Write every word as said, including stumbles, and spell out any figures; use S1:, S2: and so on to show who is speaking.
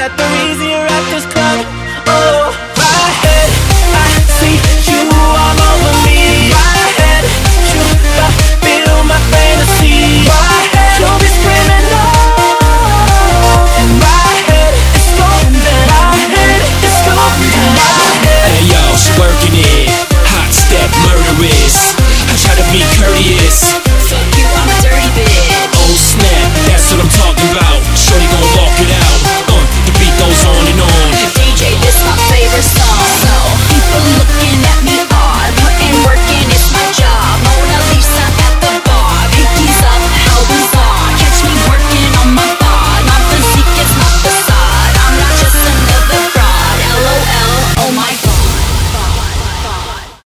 S1: at the reason you're at this club. Oh, my head, I see you all over me. My head, you fulfill my fantasy. My head, you'll be screaming no. In my head, it's going down. My head, it's going down. My head.
S2: Hey yo, she working it, hot step murderous. I try to be courteous,